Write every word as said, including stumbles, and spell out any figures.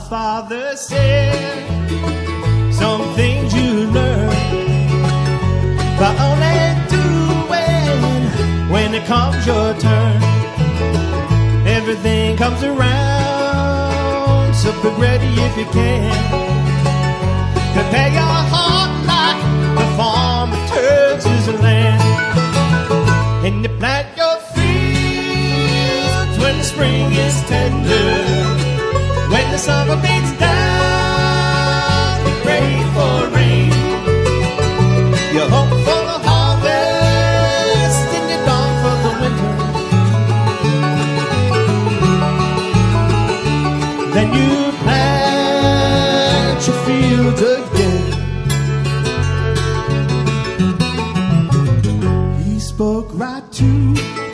father said, some things you learn by only doing when it comes your turn. Everything comes around, so be ready if you can. Prepare your heart like the farmer turns his land. And you plant your fields when spring is tender. When the summer beats down, you pray for rain. You hope for the harvest and you long for the winter. Then you plant your fields again. He spoke right to